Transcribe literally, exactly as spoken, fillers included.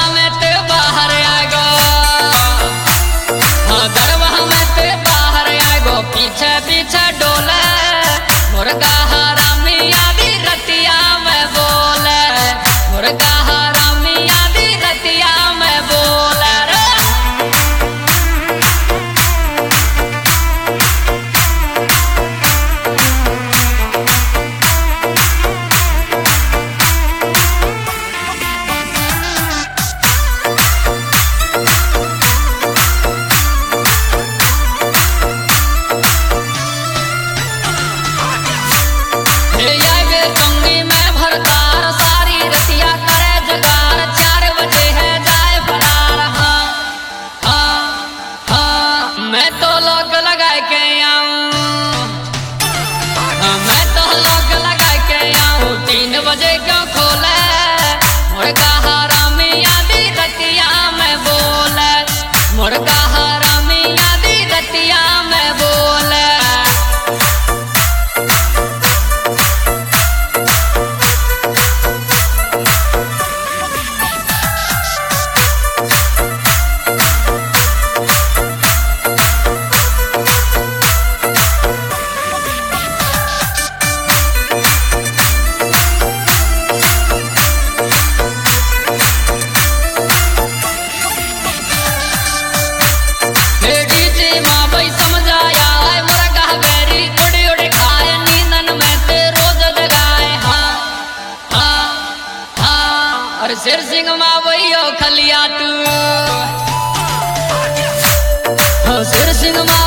में ते बाहर आगो, हाँ गरबा में ते बाहर आगो, पीछे पीछे डोले मुर्गा हरामी आदि रतिया में बोले, मुर्गा हरामी आदि रतिया में बोले रे। मुर्गा हरामी आदि रतिया में बोले, मुर्गा हरामी आदि रतिया में बोले। शेर सिंह मावैयो खलिया तू, शेर सिंह मा